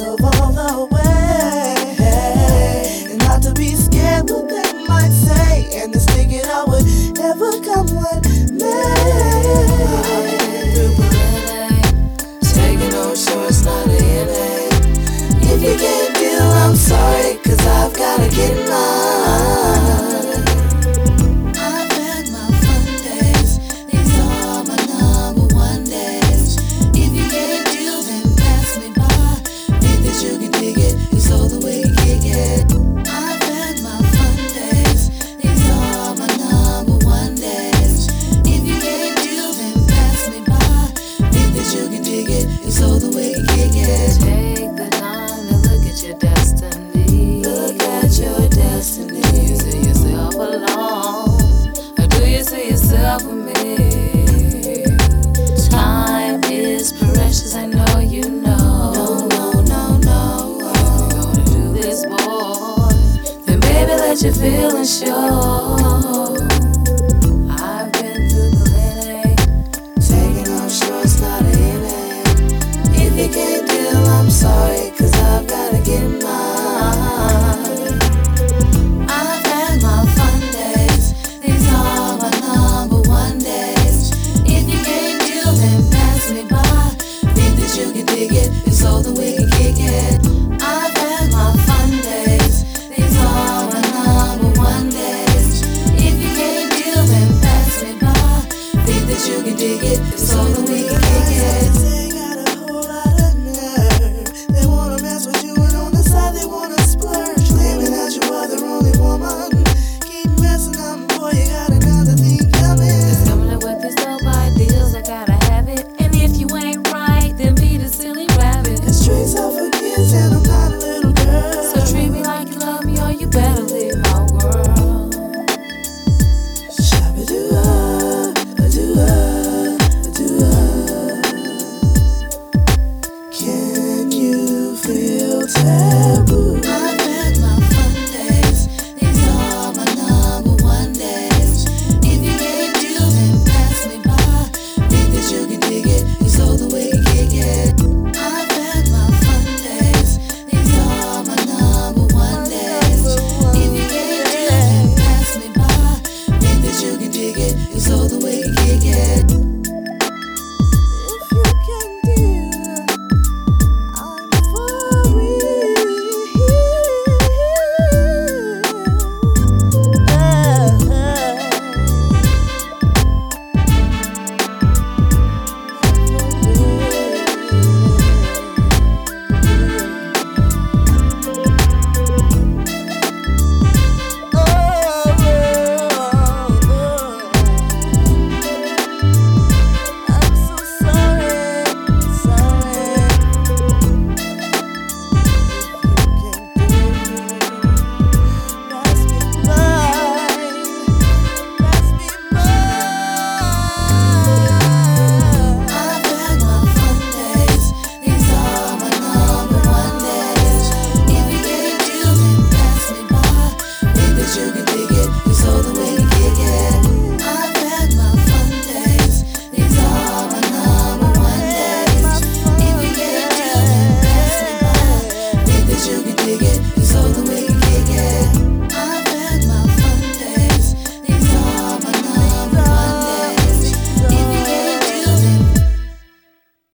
of all the way, and not to be scared what they might say, and just thinking I would ever come what may. Taking on sure it's not a headache. If you can't deal, I'm sorry, 'cause I've gotta get mine. I've had my fun days, these are my number one days. If you can't deal, then pass me by. Think that you can dig it, it's all the way you kick it. I've had my fun days, these are my number one days. If you can't deal, then pass me by. Think that you can dig it, it's all the way you kick it. Take the time to look at your destiny. Look at your destiny. Do you see yourself alone? Or do you see yourself with me? Time is precious, I know you know. No. If you're gonna do this, boy, then baby, let your feelings show. I've been through the headache. Taking off sure it's not a headache. If you can't deal, I'm sorry, 'cause I've gotta get mine. I've had my fun days, these are my number one days. If you can't deal, then pass me by. Think that you can dig it, it's all the way you kick it. I've had my fun days, these are my number one days. If you can't deal, then pass me by. Think that you can dig it, it's all the way you kick it. They got a whole lot of nerve. They wanna mess with you, and on the side they wanna splurge, claiming that you are their only woman. Keep messing up, boy, you got another thing coming. It's coming up with these dope ideas, I gotta have it. And if you ain't right, then be the silly rabbit. The streets are for kids, and I'm not a little girl. So treat me like you love me, or you better leave my world. Shabba-doo-ah, a-doo-ah, a-doo-ah. Can you feel taboo?